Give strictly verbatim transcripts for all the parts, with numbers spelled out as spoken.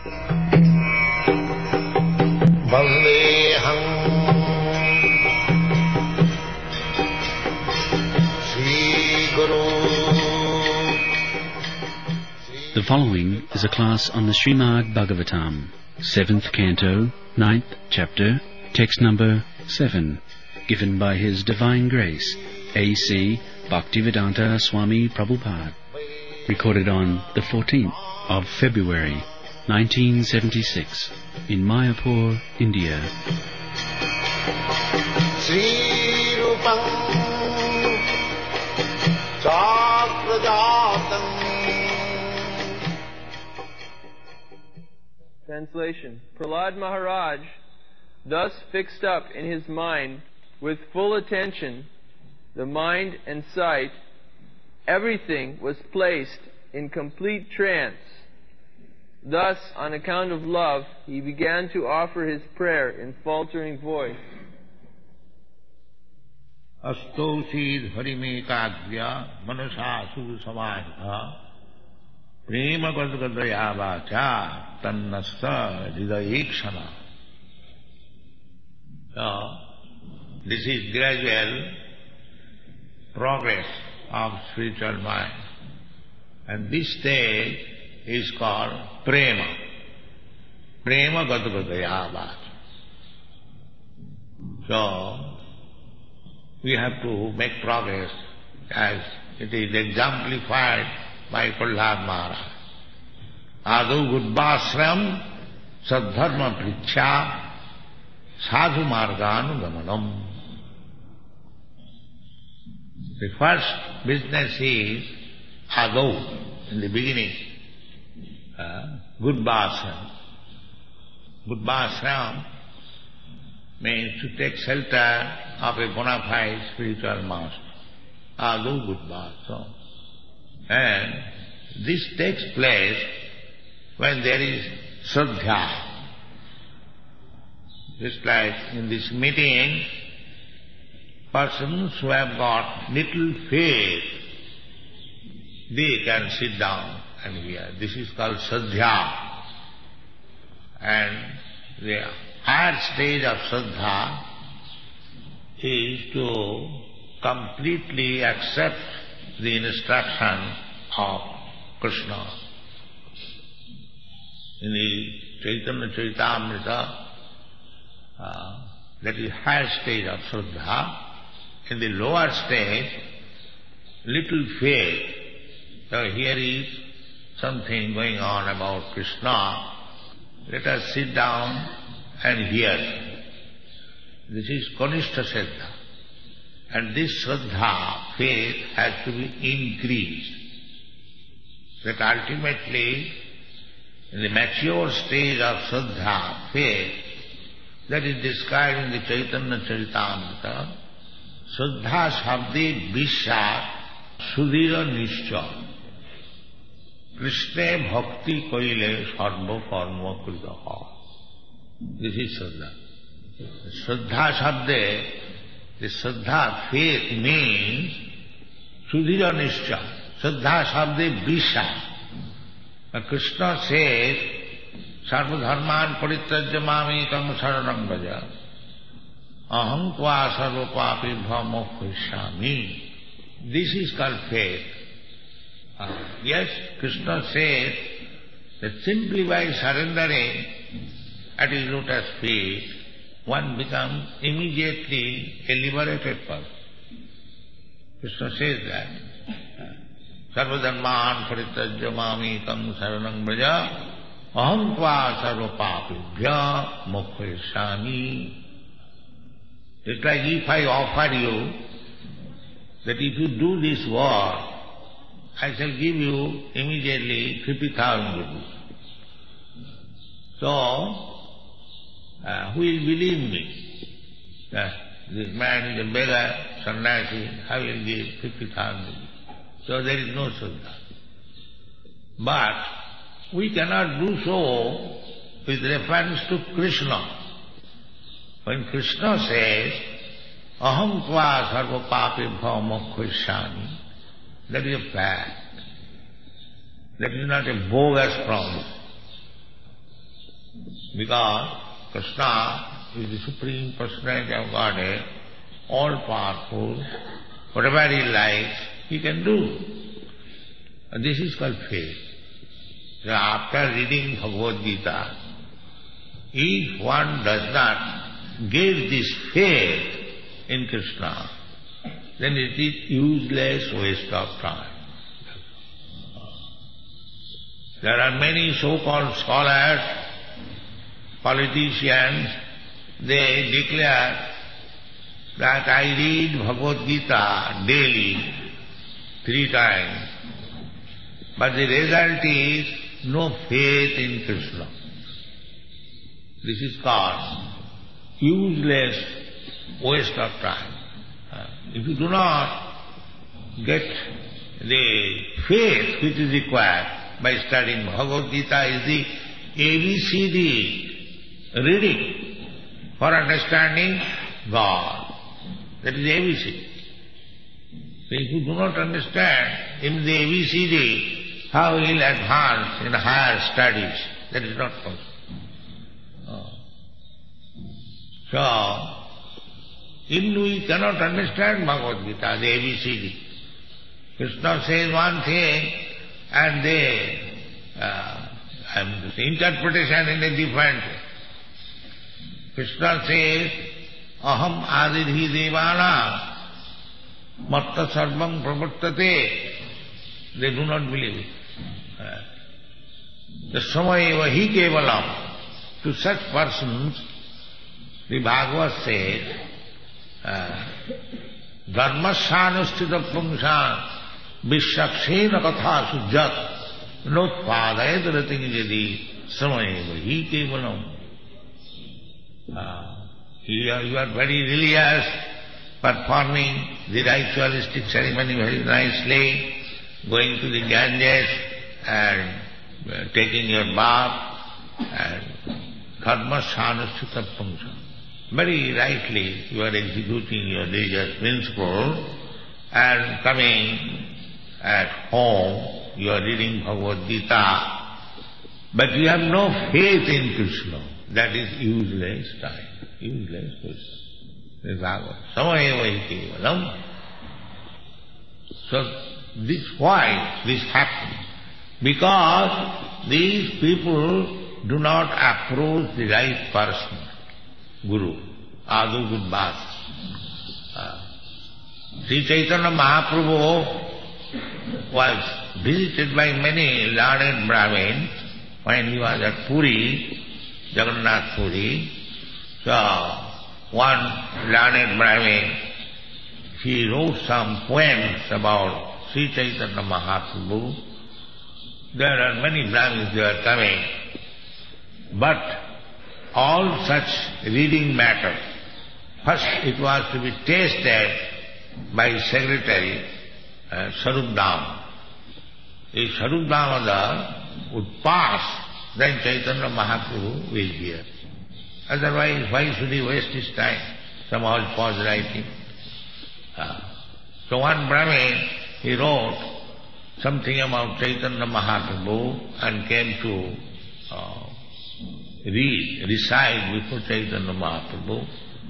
Vandeham Sri Guru. The following is a class on the Srimad Bhagavatam, seventh canto, ninth chapter, text number seven, given by His Divine Grace, A C Bhaktivedanta Swami Prabhupada, recorded on the fourteenth of February, nineteen seventy-six, in Mayapur, India. Sri Rupam Chakrajatam. Translation. Prahlad Maharaj thus fixed up in his mind with full attention the mind and sight. Everything was placed in complete trance. Thus, on account of love, he began to offer his prayer in faltering voice. Astosid harimekadya manasasu samadha prema gadgadaya vacha tannasta hridayekshana. So, this is gradual progress of spiritual mind. And this stage is called prema. Prema gadgadaya vacha. So, we have to make progress as it is exemplified by Prahlad Maharaj. Adu Gudbasram Sadharma Prichya Sadhu Marganugamanam. The first business is Adu, in the beginning. Uh, Gudbasram. Gudbasram means to take shelter of a bona fide spiritual master. Adu Gudbasram. And this takes place when there is Shraddha. Just like in this meeting, persons who have got little faith, they can sit down and hear. This is called Shraddha. And the higher stage of Shraddha is to completely accept the instruction of Krishna. In the Chaitanya Charitamrita, uh, that is higher stage of Shraddha. In the lower stage, little faith. So here is something going on about Krishna. Let us sit down and hear. This is Kanishta Shraddha. And this Shraddha, faith, has to be increased. That ultimately, in the mature stage of Shraddha, faith, that is described in the Chaitanya Charitamrita, Shraddha Shabde Visha Sudhira Nishcha Krishna Bhakti Koile Sarva Karma Kritaha. This is Shraddha. Shraddha Shabde, the Shraddha faith means Sudhira Nishcha. Shraddha Shabde Visha. Krishna says, Sarva Dharman Parityajya Mamekam Saranam Bhaja. Aham tva sarva papibhya mokshishyami. This is called faith. Uh, yes, Krishna says that simply by surrendering at his lotus feet, one becomes immediately a liberated person. Krishna says that. Sarva dharman parityajya mamekam saranam braja aham tva sarva papibhya mokshishyami. It's like if I offer you that if you do this work, I shall give you immediately fifty thousand rupees. So, uh, who will believe me? That this man is a beggar, sannyasi, I will give fifty thousand rupees. So there is no Shraddha. But we cannot do so with reference to Krishna. When Krishna says, Aham tva sarva papibhya mokshishyami, that is a fact. That is not a bogus promise. Because Krishna is the Supreme Personality of Godhead, all-powerful, whatever he likes, he can do. And this is called faith. So after reading Bhagavad Gita, if one does not give this faith in Krishna, then it is useless waste of time. There are many so-called scholars, politicians, they declare that I read Bhagavad Gita daily, three times, but the result is no faith in Krishna. This is called useless waste of time. If you do not get the faith which is required by studying Bhagavad Gita, is the A B C D reading for understanding God. That is A B C D. So if you do not understand in the A B C D, how he will advance in higher studies? That is not possible. Oh. So, if we cannot understand Bhagavad Gita, the A B C D, Krishna says one thing and they, uh, and the interpretation in a different way. Krishna says, Aham adidhi devana matta sarvam pravartate. They do not believe it. The samayeva hi kevalam. To such persons, the Bhagavad says, dharmasyanustita pungshan vishakshena katha sujjat notpadayat rating jadi samayeva hi kevalam. You are, you are very religious, performing the ritualistic ceremony very nicely, going to the Ganges and uh, taking your bath, and dharmasyanustita pungshan. Very rightly you are executing your religious principle, and coming at home you are reading Bhagavad Gita, but you have no faith in Krishna. That is useless time, useless question. This is Bhagavad. Samayeva hi kevalam. So this, why this happens? Because these people do not approach the right person, Guru, Adu Gudbas. Uh, Sri Chaitanya Mahaprabhu was visited by many learned Brahmins when he was at Puri, Jagannath Puri. So one learned Brahmin, he wrote some poems about Sri Chaitanya Mahaprabhu. There are many Brahmins, they are coming. But all such reading matter, first it was to be tasted by secretary uh, Sarup Dam. If Sarup Damodar would pass, then Chaitanya Mahaprabhu will hear. Otherwise, why should he waste his time? Somehow pause writing. Uh, so one Brahmin, he wrote something about Chaitanya Mahaprabhu and came to uh, read, recite before Chaitanya Mahaprabhu.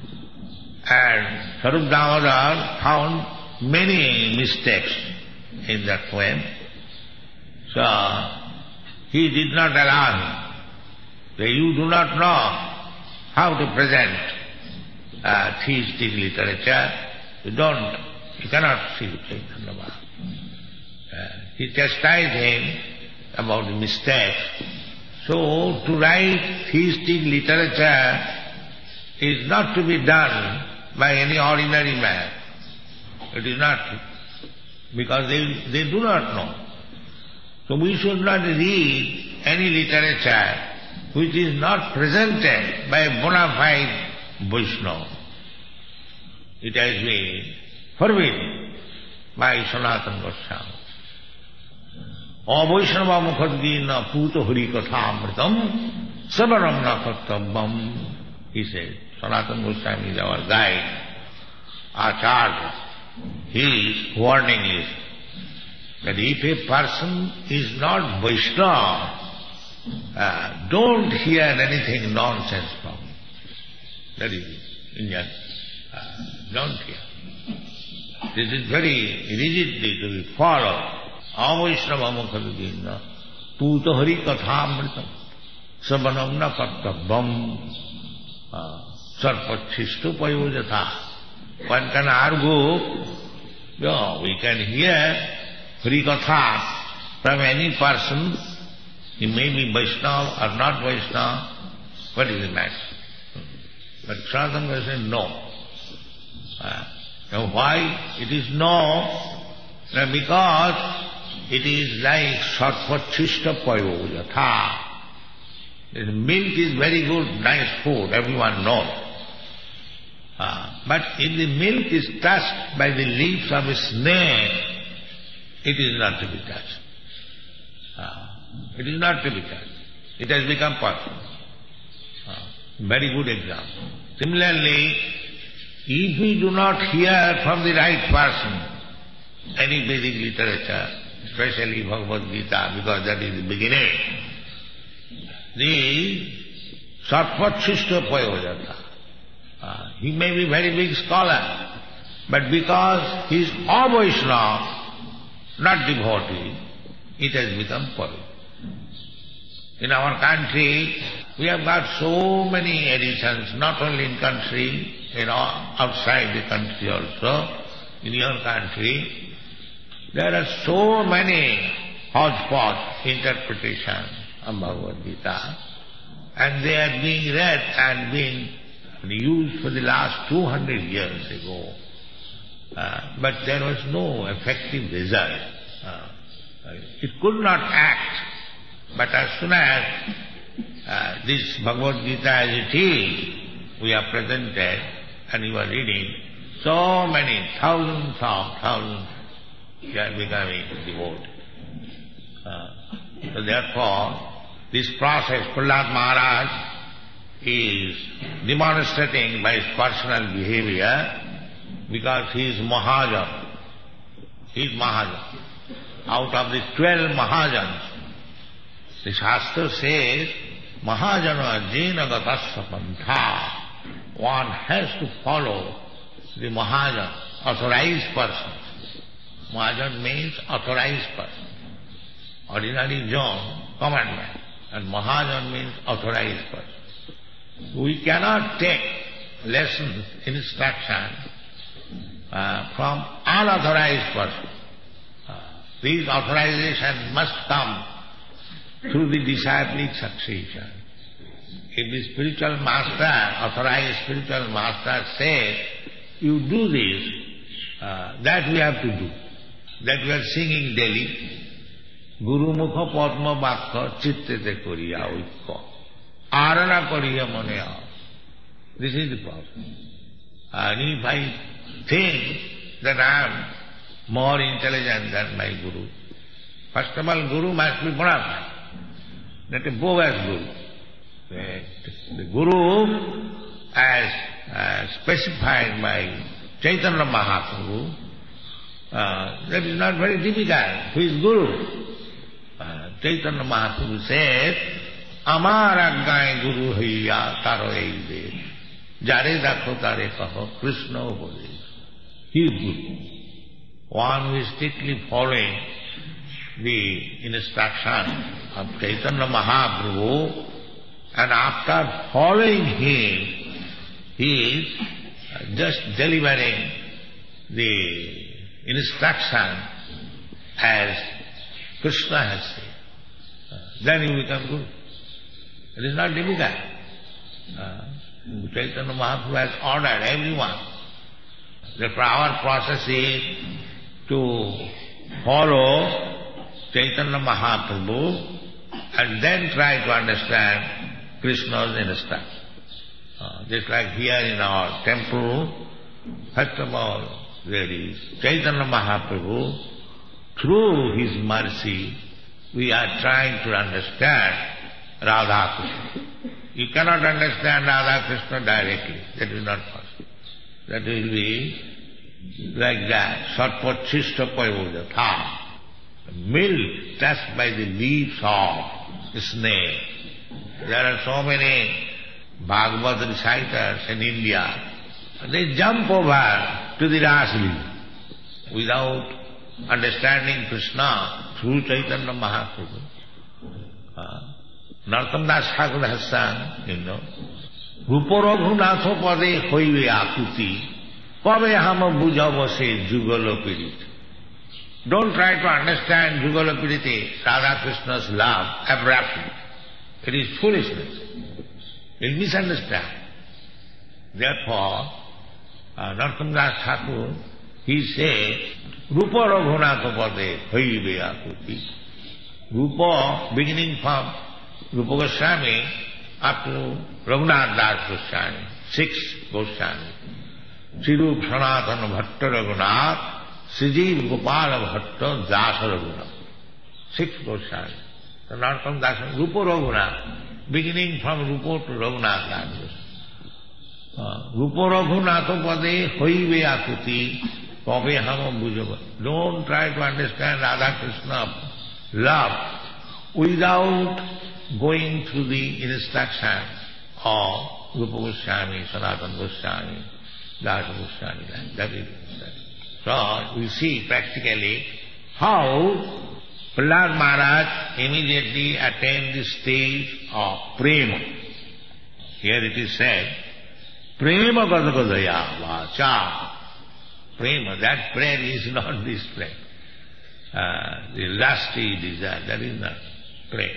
And Sarup Damodar found many mistakes in that poem. So he did not allow him. So you do not know how to present uh, theistic literature. You don't, you cannot see Chaitanya Mahaprabhu. Uh, he chastised him about the mistakes. So, to write theistic literature is not to be done by any ordinary man. It is not, because they, they do not know. So we should not read any literature which is not presented by a bona fide Vaishnava. It has been forbidden by Sanatana Goswami. Avaishnava mukhadgina puto hari kathamritam sabaram na kartavam. He said, Sanatana Goswami is our guide, Acharya. His warning is that if a person is not Vaishnava, Uh, don't hear anything nonsense from me. That is Indian. Uh, don't hear. This is very rigidly to be followed. Avaishnava mukhavidinna puta hari kathamritam sabanam na kartabam sarpachishtu payojatha. One can argue, yeah, we can hear Hari Katha from any person. He may be Vaishnava or not Vaishnava. What is the matter? But Sanatana says no. Uh, now why it is no? Now because it is like sarpachishta payojatha. The milk is very good, nice food, everyone knows. Uh, but if the milk is touched by the leaves of a snake, it is not to be touched. Uh, it is not to be touched. It has become poison. Uh, very good example. Similarly, if we do not hear from the right person any Vedic literature, especially Bhagavad Gita, because that is the beginning, the sarpachishta payojatha. Uh, he may be very big scholar, but because he is a-Vaishnava, not devotee, it has become poison. In our country, we have got so many editions, not only in country, you know, outside the country also. In your country, there are so many hodgepodge interpretations of Bhagavad Gita, and they are being read and being used for the last two hundred years ago. Uh, but there was no effective result. Uh, it could not act. But as soon as uh, this Bhagavad Gita as it is, we are presented and you are reading, so many thousands of thousands, you are becoming devoted. Uh, so therefore, this process, Prahlad Maharaj is demonstrating by his personal behavior, because he is Mahajan. He is Mahajan. Out of the twelve Mahajans, the Shastra says, Mahajana jena gatasya pantha. One has to follow the Mahajan, authorized person. Mahajan means authorized person. Ordinary John, commandment. And Mahajan means authorized person. We cannot take lessons, instruction uh, from unauthorized person. Uh, these authorizations must come through the disciplic succession. If the spiritual master, authorized spiritual master says, you do this, uh, that we have to do. That we are singing daily. Guru mukha padma vakha chittete koriya oikko. Arana koriya manaya. This is the problem. And if I think that I am more intelligent than my Guru, first of all, Guru must be bona fide, not a bogus Guru. The, the Guru, as uh, specified by Chaitanya Mahaprabhu, uh, that is not very difficult. Who is Guru? Uh, Chaitanya Mahaprabhu says, Amar aggai Guru haiya taro eive, jare dakho tare kaho, Krishna upadesh. He is Guru. One who is strictly following the instruction of Chaitanya Mahaprabhu, and after following him, he is just delivering the instruction as Krishna has said. Then you become Guru. It is not difficult. Uh, Chaitanya Mahaprabhu has ordered everyone. Therefore our process is to follow Chaitanya Mahaprabhu and then try to understand Krishna's instruction. Uh, just like here in our temple, first of all, there is Chaitanya Mahaprabhu. Through his mercy, we are trying to understand Radha Krishna. You cannot understand Radha Krishna directly. That is not possible. That will be like that. Sarpachishta payojatha. Milk touched by the leaves of snake. There are so many Bhagavad reciters in India. They jump over to the Raslila without understanding Krishna through Chaitanya Mahaprabhu. Uh, Narottam Das Thakur has sung, you know, Rupa Raghunatha Pade Hoive Akuti Pabe Hama Bujava Se Jugala Piriti. Don't try to understand Jugala Piriti, Radha Krishna's love, abruptly. It is foolishness. You'll misunderstand. Therefore, uh, Narottam Das Thakur, he said, Rupa Raghunatha Pade Hoive Akuti. Rupa, beginning from Rupa Goswami up to Raghunath Das Goswami, six Goswami. Srirup Sanatana Bhatta Raghunath, Srijiv Gopala Bhatta Dasa Raghunath. Six Goswami. So not from Dasa, Rupa Raghunath, beginning from Rupa to Raghunath Das Goswami. Uh, Rupa Raghunatha Pade Hoive Akuti, Pabe Hama Bhujava. Don't try to understand Radha Krishna love without going through the instruction of Rupa Goswami, Sanatana Goswami, Dasa Goswami. That is it. So we see practically how Prahlad Maharaj immediately attained the stage of prema. Here it is said, prema gadagadaya vacha. Prema, that prayer is not this prayer. Uh, the lusty desire, that is not prayer.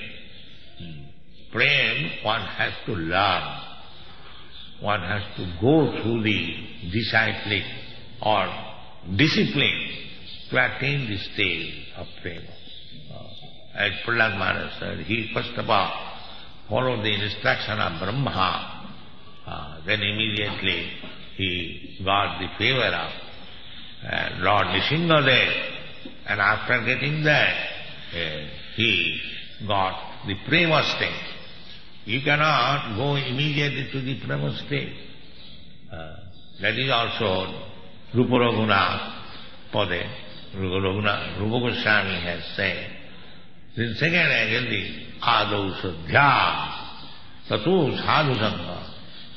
Prem, one has to learn. One has to go through the discipline or discipline to attain the stage of prema. Uh, as Prahlad Maharaj said, he first of all followed the instruction of Brahma. Uh, then immediately he got the favor of uh, Lord Nrsimhadev. And after getting that, uh, he got the prema stage. You cannot go immediately to the prema stage. Uh, that is also Rupa Raghunath Pade, Rupa Raghunath, Rupa Goswami has said. Then second again the Adau Sadhya, Tatu Sadhu Sangha,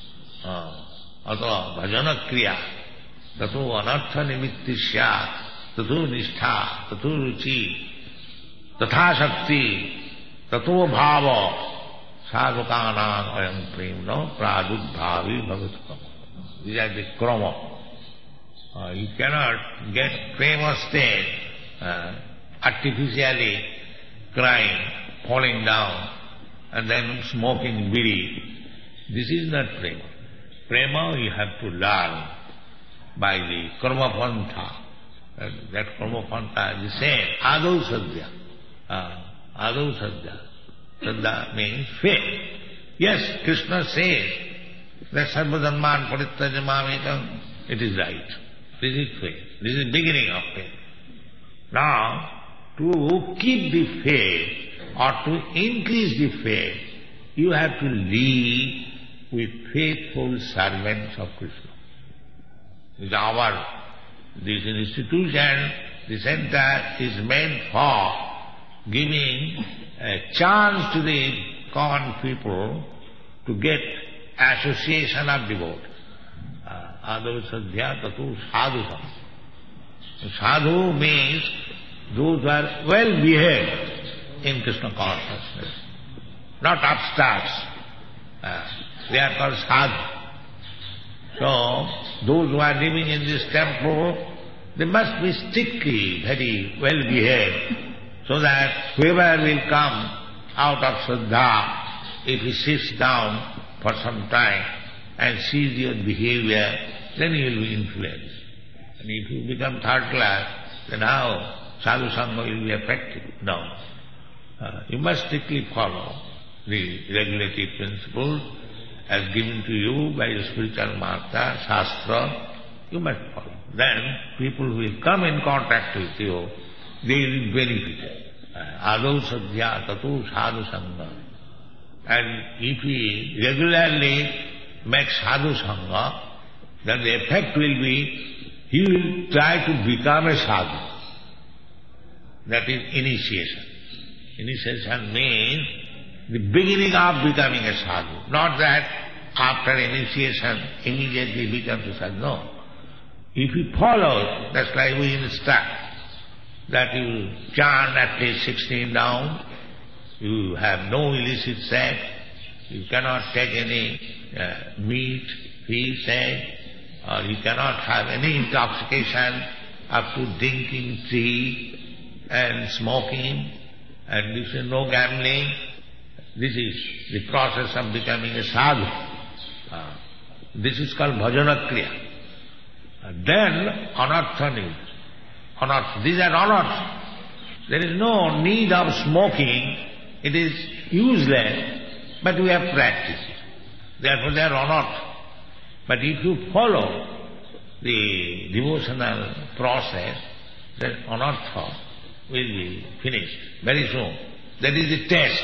Atha Bhajana Kriya, Tatu Anartha Nimitti Syat, Tatu Nishtha, Tatu Ruchi, Tatha Shakti, Tatu Bhava, Sadhukanam Ayam Premno, Pradudbhavi Bhavatkam. These are the krama. Uh, you cannot get prema state uh, artificially crying, falling down, and then smoking bidi. This is not prema. Prema you have to learn by the karma pantha. Uh, that karma pantha is the same. Adau sadhya. Uh, Adau sadhya. Sadhya means faith. Yes, Krishna says that sarva dhamman parityaja mamekam. It is right. This is faith. This is the beginning of faith. Now, to keep the faith or to increase the faith, you have to live with faithful servants of Krishna. This is our, this institution, the center is meant for giving a chance to the common people to get association of devotees. Adau sadhya tatu sadhu sam. Sadhu means those who are well behaved in Krishna consciousness, not upstarts. Uh, they are called sadhu. So, those who are living in this temple, they must be strictly very well behaved, so that whoever will come out of Shraddha, if he sits down for some time and sees your behavior, then he will be influenced. And if you become third class, then how sadhu sangha will be effective? No. Uh, you must strictly follow the regulative principles as given to you by the spiritual master, Shastra. You must follow. Then people who will come in contact with you, they will benefit. Adau sadhya tatu sadhu sangha. And if we regularly make sadhu sangha, then the effect will be, he will try to become a sadhu. That is initiation. Initiation means the beginning of becoming a sadhu. Not that after initiation immediately becomes a sadhu. No. If you follow, that's like we instruct, that you chant at least sixteen down, you have no illicit sex, you cannot take any uh, meat, fish, egg, or you cannot have any intoxication up to drinking tea and smoking, and this is no gambling. This is the process of becoming a sadhu. Uh, this is called bhajana kriya. Uh, then anartha needs. Anartha. These are anartha. There is no need of smoking. It is useless, but we have practiced it. Therefore they are anartha. But if you follow the devotional process, then anartha will be finished very soon. That is the test.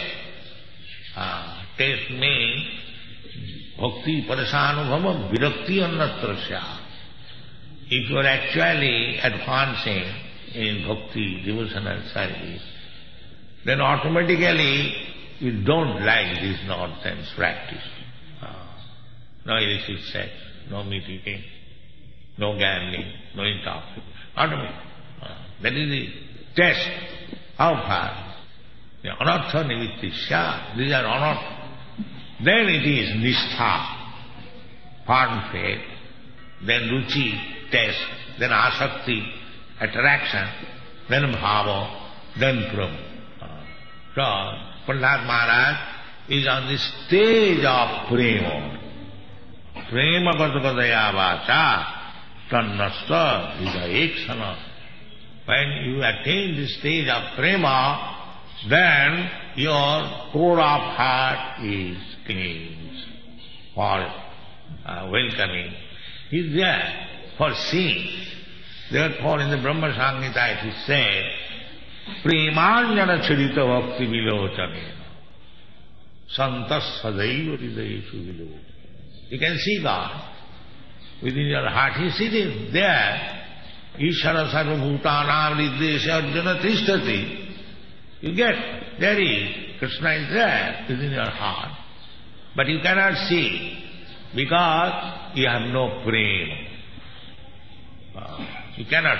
Uh, test means bhakti parasanubhava virakti annatrasya. If you are actually advancing in bhakti, devotional service, then automatically you don't like this nonsense practice. Uh, no illicit sex, no meat eating, no gambling, no intoxication. Automatically. Uh, that is the test. How far? The anartha nivittisya, these are anartha. Then it is nishtha, firm faith, then ruchi, taste, then asakti, attraction, then bhava, then prema. So, Prahlad Maharaj is on the stage of prema. Prema gadgadaya vacha, tannasta hridayekshana. When you attain the stage of prema, then your core of heart is cleansed for uh, welcoming. He is there for seeing. Therefore in the Brahma Samhita it is said, Premanjana charita bhakti vilochanena santas sadaiva hridayeshu vilo. You can see God within your heart. He is sitting there. Ishara sarvabhutanam hridayesya arjuna tishtati. You get, there is, Krishna is there within your heart. But you cannot see because you have no prema. Uh, you cannot.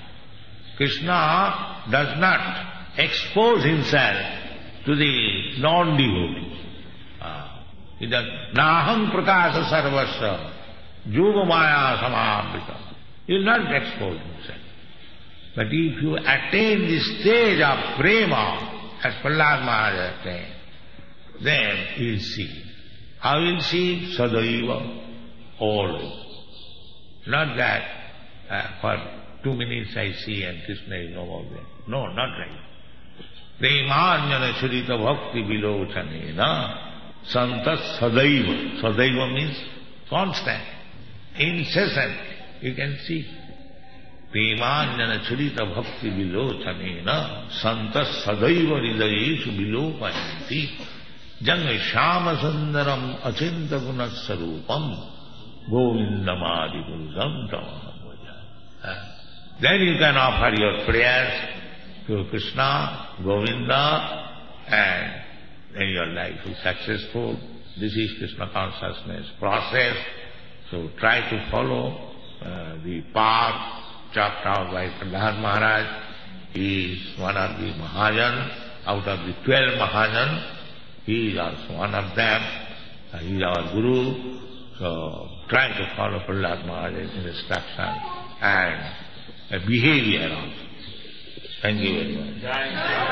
Krishna does not expose himself to the non-devotee. Uh, he does, Naham prakasa sarvasya yogamaya samavritam. He will not expose himself. But if you attain the stage of prema, as Prahlad Maharaj attained, then you will see. How will you see? Sadaiva, always. Not that uh, for two minutes I see and Krishna is no more there. No, not right. Premanjana charita bhakti vilochanena santas sadaiva. Sadaiva means constant, incessant. You can see. Premanjana charita bhakti vilochanena santas sadaiva hridayeshu vilopayanti janga shama sundaram achinta gunasarupam govindamadi gurudam tamaham. Then you can offer your prayers to Krishna, Govinda, and then your life is successful. This is Krishna consciousness process. So try to follow uh, the path chalked out by Prahlad Maharaj. He is one of the Mahajan. Out of the twelve Mahajan, he is also one of them. Uh, he is our Guru. So try to follow Prahlad Maharaj's instruction and uh, behavior also. Thank you very much.